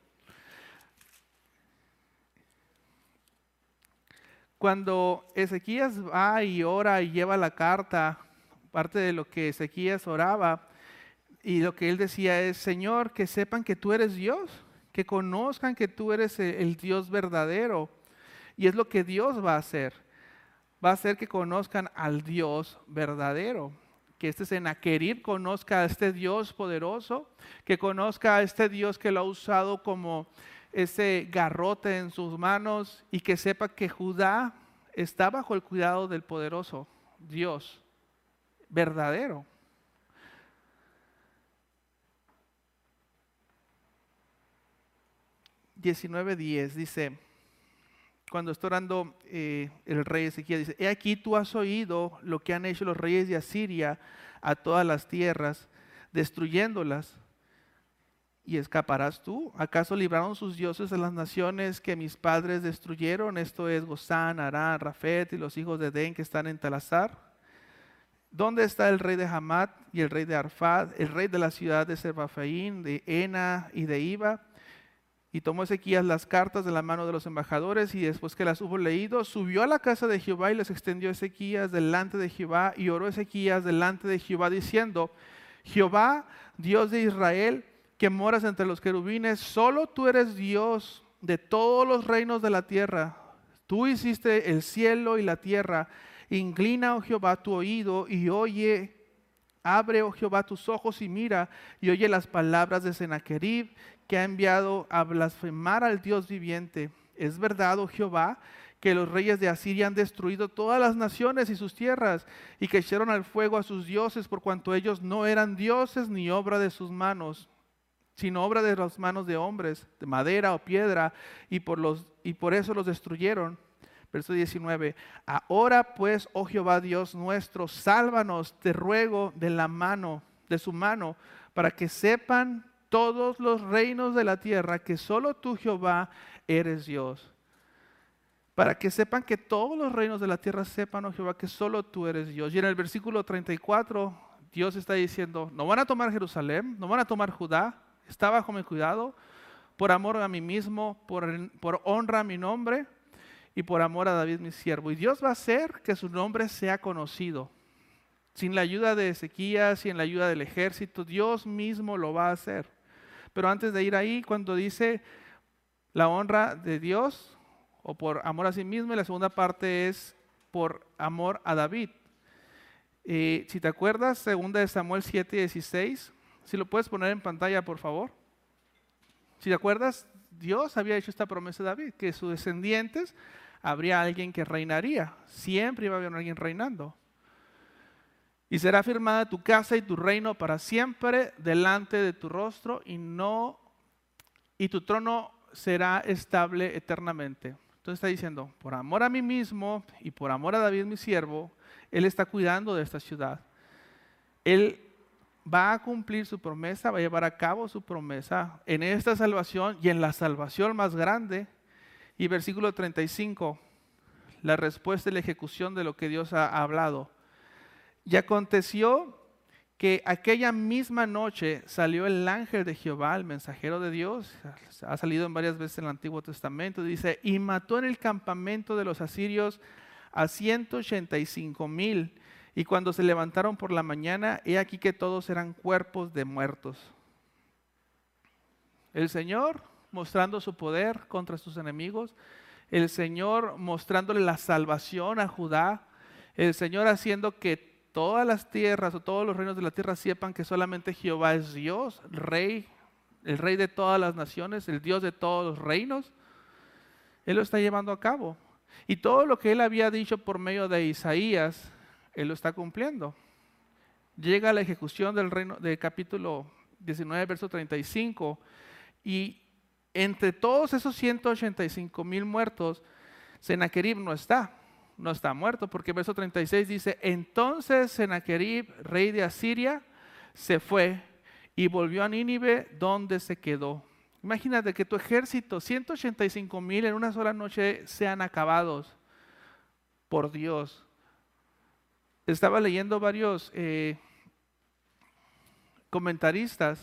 Cuando Ezequías va y ora y lleva la carta, parte de lo que Ezequías oraba y lo que él decía es, Señor, que sepan que tú eres Dios, que conozcan que tú eres el Dios verdadero. Y es lo que Dios va a hacer. Va a hacer que conozcan al Dios verdadero. Que este Sennacherib conozca a este Dios poderoso, que conozca a este Dios que lo ha usado como ese garrote en sus manos y que sepa que Judá está bajo el cuidado del poderoso Dios verdadero. (19:10) dice, cuando está orando el rey Ezequías, dice, he aquí tú has oído lo que han hecho los reyes de Asiria a todas las tierras, destruyéndolas. ¿Y escaparás tú? ¿Acaso libraron sus dioses a las naciones que mis padres destruyeron? Esto es Gozán, Harán, Rafet y los hijos de Den que están en Talasar. ¿Dónde está el rey de Hamat y el rey de Arfad, el rey de la ciudad de Sebafaín, de Ena y de Iba? Y tomó Ezequías las cartas de la mano de los embajadores y después que las hubo leído, subió a la casa de Jehová y les extendió Ezequías delante de Jehová y oró Ezequías delante de Jehová diciendo, Jehová, Dios de Israel, que moras entre los querubines, solo tú eres Dios de todos los reinos de la tierra. Tú hiciste el cielo y la tierra. Inclina, oh Jehová, tu oído y oye. Abre, oh Jehová, tus ojos y mira y oye las palabras de Sennacherib que ha enviado a blasfemar al Dios viviente. Es verdad, oh Jehová, que los reyes de Asiria han destruido todas las naciones y sus tierras y que echaron al fuego a sus dioses por cuanto ellos no eran dioses ni obra de sus manos, sino obra de las manos de hombres, de madera o piedra, y por eso los destruyeron. Verso 19, ahora pues, oh Jehová Dios nuestro, sálvanos, te ruego, de su mano, para que sepan todos los reinos de la tierra que solo tú, Jehová, eres Dios. Para que sepan que todos los reinos de la tierra sepan, oh Jehová, que solo tú eres Dios. Y en el versículo 34, Dios está diciendo, no van a tomar Jerusalén, no van a tomar Judá. está bajo mi cuidado, por amor a mí mismo, por honra a mi nombre y por amor a David mi siervo. Y Dios va a hacer que su nombre sea conocido. Sin la ayuda de Ezequías, sin la ayuda del ejército, Dios mismo lo va a hacer. Pero antes de ir ahí, cuando dice la honra de Dios o por amor a sí mismo, y la segunda parte es por amor a David. Si te acuerdas, 2 Samuel 7:16, si lo puedes poner en pantalla, por favor. Si te acuerdas, Dios había hecho esta promesa a David, que sus descendientes habría alguien que reinaría. Siempre iba a haber alguien reinando. Y será firmada tu casa y tu reino para siempre delante de tu rostro y tu trono será estable eternamente. Entonces está diciendo, por amor a mí mismo y por amor a David mi siervo, Él está cuidando de esta ciudad. Él va a cumplir su promesa, va a llevar a cabo su promesa en esta salvación y en la salvación más grande. Y versículo 35, la respuesta y la ejecución de lo que Dios ha hablado. Y aconteció que aquella misma noche salió el ángel de Jehová, el mensajero de Dios, ha salido en varias veces en el Antiguo Testamento, dice, y mató en el campamento de los asirios a 185,000, y cuando se levantaron por la mañana, he aquí que todos eran cuerpos de muertos. El Señor mostrando su poder contra sus enemigos, el Señor mostrándole la salvación a Judá, el Señor haciendo que todas las tierras o todos los reinos de la tierra sepan que solamente Jehová es Dios, Rey, el Rey de todas las naciones, el Dios de todos los reinos. Él lo está llevando a cabo. Y todo lo que Él había dicho por medio de Isaías, Él lo está cumpliendo. Llega la ejecución del reino, del capítulo 19, verso 35, y entre todos esos 185,000 muertos, Sennacherib no está muerto, porque verso 36 dice, entonces Sennacherib, rey de Asiria, se fue y volvió a Nínive, donde se quedó. Imagínate que tu ejército, 185,000 en una sola noche, sean acabados por Dios. Estaba leyendo varios comentaristas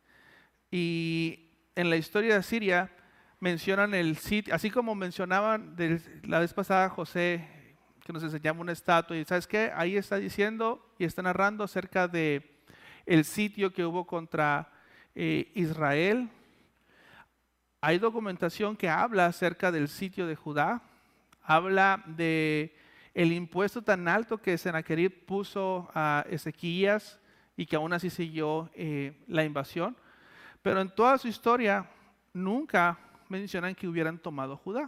y en la historia de Asiria mencionan el sitio, así como mencionaban la vez pasada José, que nos enseñaba una estatua, y ¿sabes qué? Ahí está diciendo y está narrando acerca de el sitio que hubo contra Israel. Hay documentación que habla acerca del sitio de Judá, habla de el impuesto tan alto que Sennacherib puso a Ezequías y que aún así siguió la invasión, pero en toda su historia nunca mencionan que hubieran tomado Judá.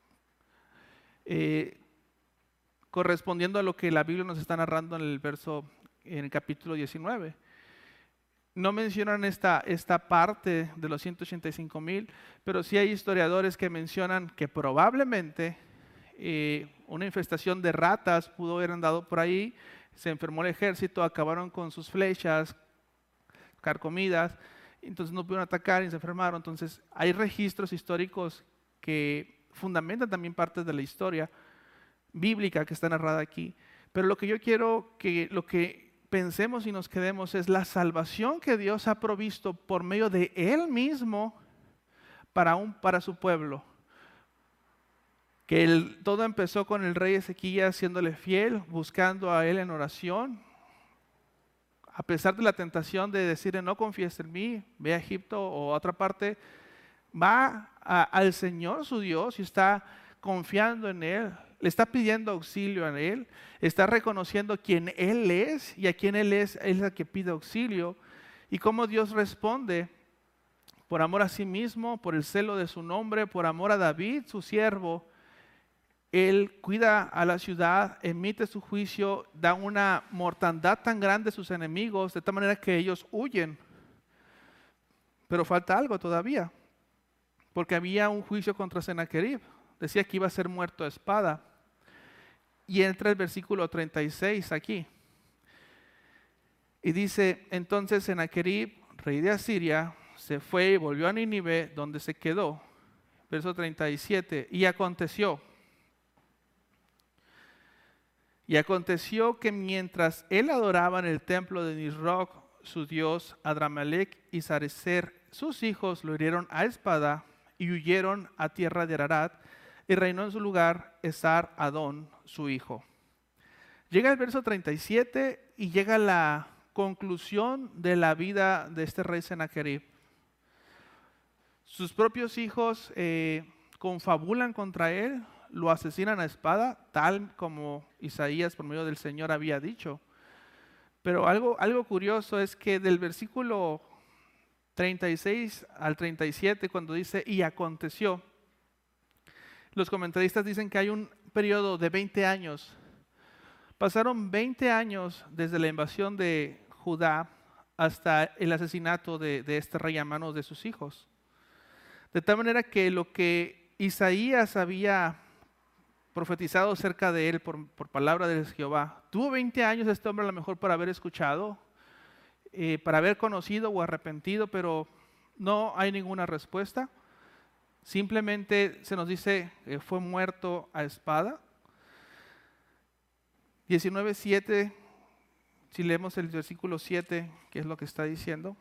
Correspondiendo a lo que la Biblia nos está narrando en el capítulo 19. No mencionan esta parte de los 185,000, pero sí hay historiadores que mencionan que probablemente una infestación de ratas pudo haber andado por ahí, se enfermó el ejército, acabaron con sus flechas carcomidas, entonces no pudieron atacar y se enfermaron. Entonces hay registros históricos que fundamentan también partes de la historia bíblica que está narrada aquí. Pero lo que yo quiero que lo que pensemos y nos quedemos es la salvación que Dios ha provisto por medio de Él mismo para su pueblo. Que todo empezó con el rey Ezequías siéndole fiel, buscando a Él en oración. A pesar de la tentación de decirle no confíes en mí, ve a Egipto o a otra parte, va al Señor su Dios y está confiando en Él, le está pidiendo auxilio a Él, está reconociendo quién Él es y a quién Él es el que pide auxilio, y cómo Dios responde por amor a sí mismo, por el celo de su nombre, por amor a David, su siervo. Él cuida a la ciudad, emite su juicio, da una mortandad tan grande a sus enemigos, de tal manera que ellos huyen. Pero falta algo todavía, porque había un juicio contra Sennacherib. Decía que iba a ser muerto a espada. Y entra el versículo 36 aquí. Y dice, entonces Sennacherib, rey de Asiria, se fue y volvió a Nínive, donde se quedó. Verso 37, y aconteció que mientras él adoraba en el templo de Nisroch, su dios, Adramelech y Sarecer, sus hijos lo hirieron a espada y huyeron a tierra de Ararat, y reinó en su lugar Esar-Adón, su hijo. Llega el verso 37 y llega la conclusión de la vida de este rey Sennacherib. Sus propios hijos confabulan contra él, lo asesinan a espada, tal como Isaías por medio del Señor había dicho. Pero algo curioso es que del versículo 36 al 37, cuando dice, y aconteció, los comentaristas dicen que hay un periodo de 20 años. Pasaron 20 años desde la invasión de Judá hasta el asesinato de este rey a manos de sus hijos. De tal manera que lo que Isaías había profetizado cerca de él por palabra de Jehová, tuvo 20 años este hombre a lo mejor para haber escuchado, para haber conocido o arrepentido, pero no hay ninguna respuesta. Simplemente se nos dice que fue muerto a espada. 19:7, si leemos el versículo 7, que es lo que está diciendo.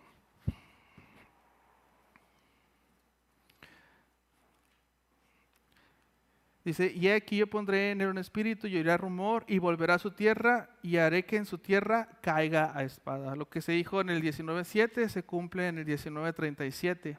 Dice, y aquí yo pondré en él un espíritu y oirá rumor y volverá a su tierra y haré que en su tierra caiga a espada. Lo que se dijo en el 19:7 se cumple en el 19:37.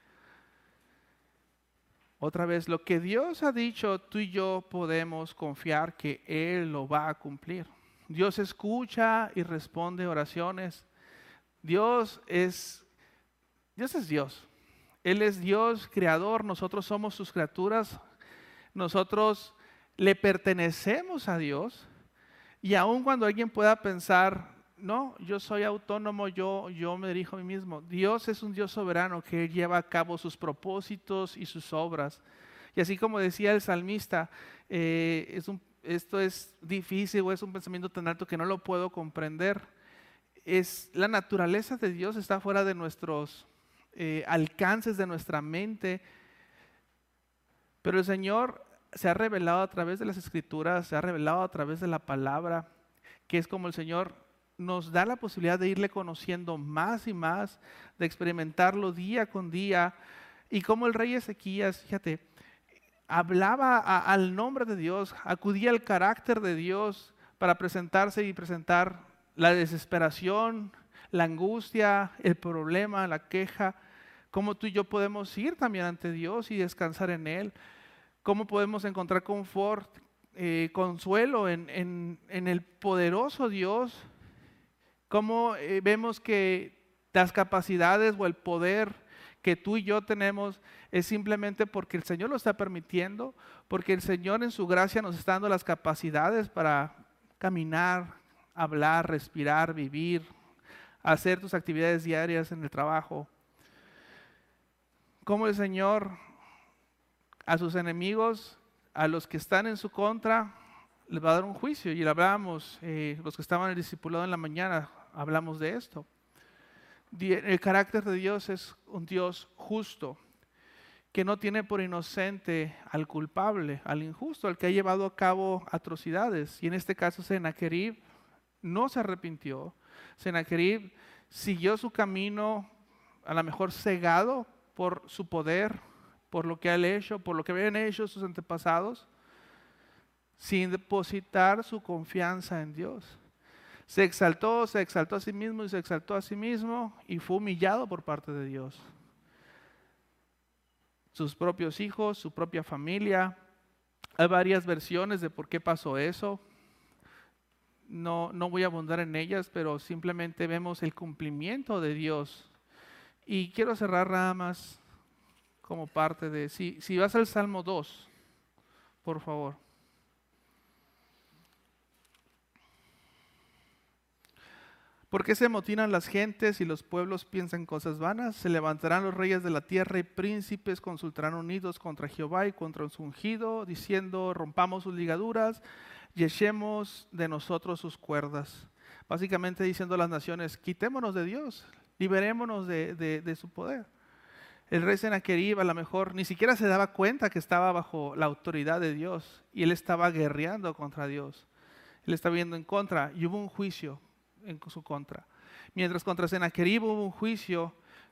Otra vez, lo que Dios ha dicho, tú y yo podemos confiar que Él lo va a cumplir. Dios escucha y responde oraciones. Dios es Dios. Él es Dios creador, nosotros somos sus criaturas. Nosotros le pertenecemos a Dios, y aun cuando alguien pueda pensar, no, yo soy autónomo, yo me dirijo a mí mismo. Dios es un Dios soberano que lleva a cabo sus propósitos y sus obras. Y así como decía el salmista, esto es difícil o es un pensamiento tan alto que no lo puedo comprender. La naturaleza de Dios está fuera de nuestros alcances, de nuestra mente. Pero el Señor se ha revelado a través de las Escrituras, se ha revelado a través de la palabra, que es como el Señor nos da la posibilidad de irle conociendo más y más, de experimentarlo día con día. Y como el rey Ezequías, fíjate, hablaba al nombre de Dios, acudía al carácter de Dios para presentarse y presentar la desesperación, la angustia, el problema, la queja. Cómo tú y yo podemos ir también ante Dios y descansar en Él. Cómo podemos encontrar confort, consuelo en el poderoso Dios. Cómo vemos que las capacidades o el poder que tú y yo tenemos es simplemente porque el Señor lo está permitiendo, porque el Señor en su gracia nos está dando las capacidades para caminar, hablar, respirar, vivir, hacer tus actividades diarias en el trabajo. Cómo el Señor a sus enemigos, a los que están en su contra, les va a dar un juicio. Y lo hablábamos, los que estaban en el discipulado en la mañana, hablamos de esto. El carácter de Dios es un Dios justo, que no tiene por inocente al culpable, al injusto, al que ha llevado a cabo atrocidades. Y en este caso Sennacherib no se arrepintió. Sennacherib siguió su camino, a lo mejor cegado por su poder, por lo que ha hecho, por lo que habían hecho sus antepasados, sin depositar su confianza en Dios. Se exaltó a sí mismo y se exaltó a sí mismo y fue humillado por parte de Dios. Sus propios hijos, su propia familia. Hay varias versiones de por qué pasó eso. No voy a abundar en ellas, pero simplemente vemos el cumplimiento de Dios. Y quiero cerrar nada más como parte de... Si vas al Salmo 2, por favor. ¿Por qué se amotinan las gentes y los pueblos piensan cosas vanas? Se levantarán los reyes de la tierra y príncipes consultarán unidos contra Jehová y contra su ungido, diciendo, rompamos sus ligaduras y echemos de nosotros sus cuerdas. Básicamente diciendo a las naciones, quitémonos de Dios, liberémonos de su poder. El rey Sennacherib a lo mejor ni siquiera se daba cuenta que estaba bajo la autoridad de Dios y él estaba guerreando contra Dios. Él estaba viendo en contra y hubo un juicio en su contra. Mientras contra Sennacherib hubo un juicio,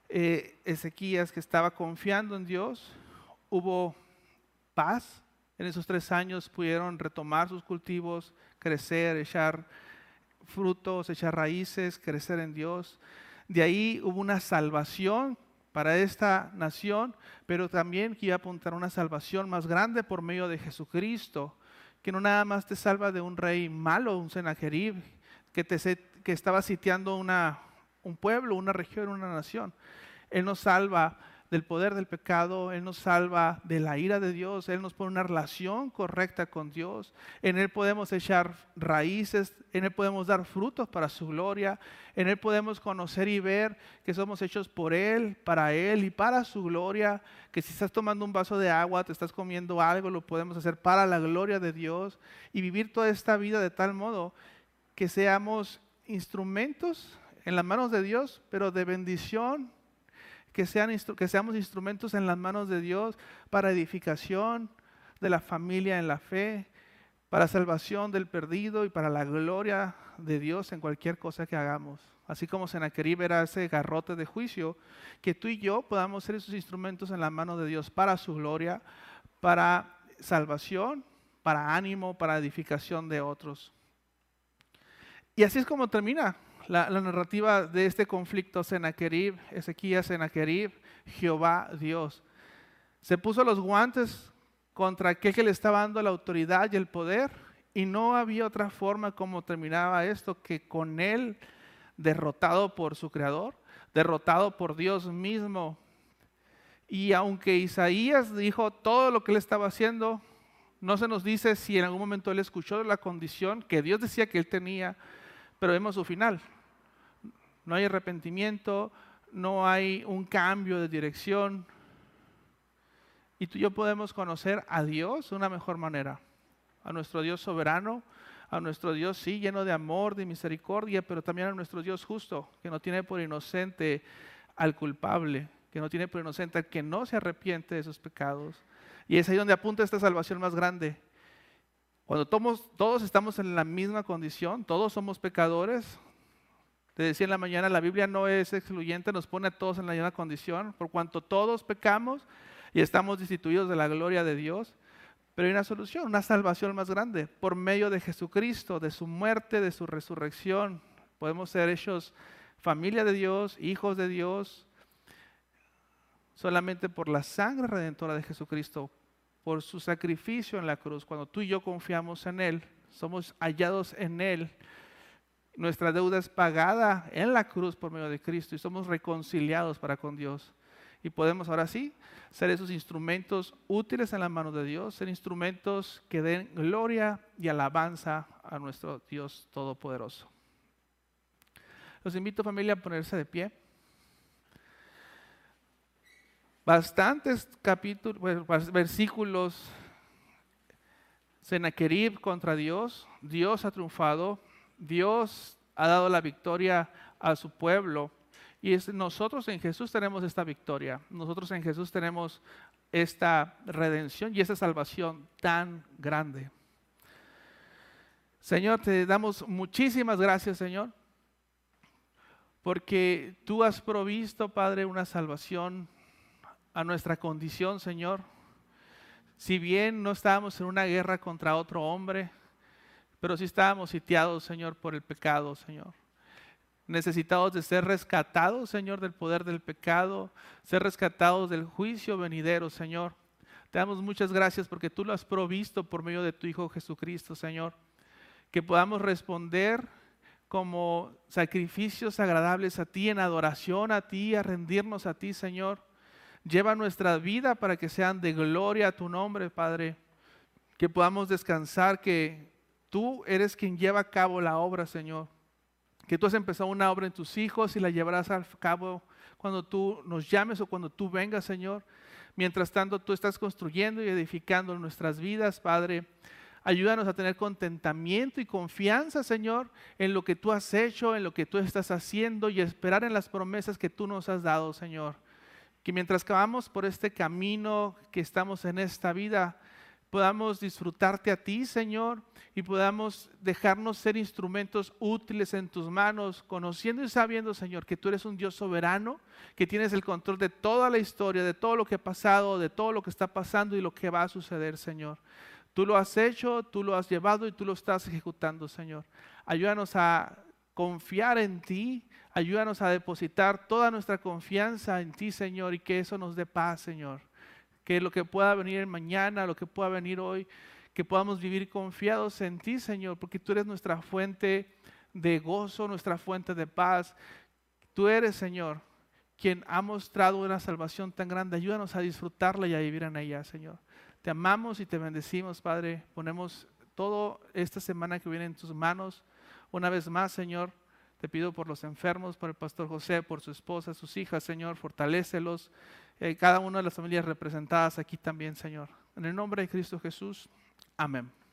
Ezequías, que estaba confiando en Dios, hubo paz. En esos 3 años pudieron retomar sus cultivos, crecer, echar frutos, echar raíces, crecer en Dios. De ahí hubo una salvación para esta nación, pero también que iba a apuntar a una salvación más grande por medio de Jesucristo, que no nada más te salva de un rey malo, un Sennacherib, que estaba sitiando un pueblo, una región, una nación. Él nos salva del poder del pecado, Él nos salva de la ira de Dios, Él nos pone una relación correcta con Dios, en Él podemos echar raíces, en Él podemos dar frutos para su gloria, en Él podemos conocer y ver que somos hechos por Él y para su gloria, que si estás tomando un vaso de agua, te estás comiendo algo, lo podemos hacer para la gloria de Dios y vivir toda esta vida de tal modo que seamos instrumentos en las manos de Dios, pero de bendición, que seamos instrumentos en las manos de Dios para edificación de la familia en la fe, para salvación del perdido y para la gloria de Dios en cualquier cosa que hagamos. Así como Sennacherib era ese garrote de juicio, que tú y yo podamos ser esos instrumentos en las manos de Dios para su gloria, para salvación, para ánimo, para edificación de otros. Y así es como termina la narrativa de este conflicto Sennacherib, Ezequías, Sennacherib, Jehová, Dios. Se puso los guantes contra aquel que le estaba dando la autoridad y el poder, y no había otra forma como terminaba esto que con él derrotado por su creador, derrotado por Dios mismo. Y aunque Isaías dijo todo lo que él estaba haciendo, no se nos dice si en algún momento él escuchó la condición que Dios decía que él tenía, pero vemos su final. No hay arrepentimiento, no hay un cambio de dirección. Y tú y yo podemos conocer a Dios de una mejor manera. A nuestro Dios soberano, a nuestro Dios sí lleno de amor, de misericordia, pero también a nuestro Dios justo, que no tiene por inocente al culpable, que no tiene por inocente al que no se arrepiente de sus pecados. Y es ahí donde apunta esta salvación más grande. Cuando todos estamos en la misma condición, todos somos pecadores. Te decía en la mañana, la Biblia no es excluyente, nos pone a todos en la misma condición, por cuanto todos pecamos y estamos destituidos de la gloria de Dios. Pero hay una solución, una salvación más grande, por medio de Jesucristo, de su muerte, de su resurrección. Podemos ser hechos familia de Dios, hijos de Dios, solamente por la sangre redentora de Jesucristo, por su sacrificio en la cruz. Cuando tú y yo confiamos en Él, somos hallados en Él. Nuestra deuda es pagada en la cruz por medio de Cristo y somos reconciliados para con Dios. Y podemos ahora sí ser esos instrumentos útiles en las manos de Dios, ser instrumentos que den gloria y alabanza a nuestro Dios Todopoderoso. Los invito, familia, a ponerse de pie. Bastantes versículos. Sennacherib contra Dios. Dios ha triunfado. Dios ha dado la victoria a su pueblo. Y nosotros en Jesús tenemos esta victoria. Nosotros en Jesús tenemos esta redención y esta salvación tan grande. Señor, te damos muchísimas gracias, Señor, porque tú has provisto, Padre, una salvación a nuestra condición, Señor. Si bien no estábamos en una guerra contra otro hombre, pero sí estábamos sitiados, Señor, por el pecado, Señor. Necesitados de ser rescatados, Señor, del poder del pecado, ser rescatados del juicio venidero, Señor. Te damos muchas gracias porque tú lo has provisto por medio de tu Hijo Jesucristo, Señor. Que podamos responder como sacrificios agradables a ti, en adoración a ti, a rendirnos a ti, Señor. Lleva nuestra vida para que sean de gloria a tu nombre, Padre. Que podamos descansar, que tú eres quien lleva a cabo la obra, Señor. Que tú has empezado una obra en tus hijos y la llevarás a cabo cuando tú nos llames o cuando tú vengas, Señor. Mientras tanto, tú estás construyendo y edificando nuestras vidas, Padre. Ayúdanos a tener contentamiento y confianza, Señor, en lo que tú has hecho, en lo que tú estás haciendo y esperar en las promesas que tú nos has dado, Señor. Que mientras vamos por este camino que estamos en esta vida, podamos disfrutarte a ti, Señor, y podamos dejarnos ser instrumentos útiles en tus manos, conociendo y sabiendo, Señor, que tú eres un Dios soberano, que tienes el control de toda la historia, de todo lo que ha pasado, de todo lo que está pasando y lo que va a suceder, Señor. Tú lo has hecho, tú lo has llevado y tú lo estás ejecutando, Señor. Ayúdanos a confiar en ti, ayúdanos a depositar toda nuestra confianza en ti, Señor, y que eso nos dé paz, Señor. Que lo que pueda venir mañana, lo que pueda venir hoy, que podamos vivir confiados en ti, Señor, porque tú eres nuestra fuente de gozo, nuestra fuente de paz. Tú eres, Señor, quien ha mostrado una salvación tan grande. Ayúdanos a disfrutarla y a vivir en ella, Señor. Te amamos y te bendecimos, Padre. Ponemos toda esta semana que viene en tus manos. Una vez más, Señor, te pido por los enfermos, por el pastor José, por su esposa, sus hijas, Señor, fortalécelos. Cada una de las familias representadas aquí también, Señor. En el nombre de Cristo Jesús, amén.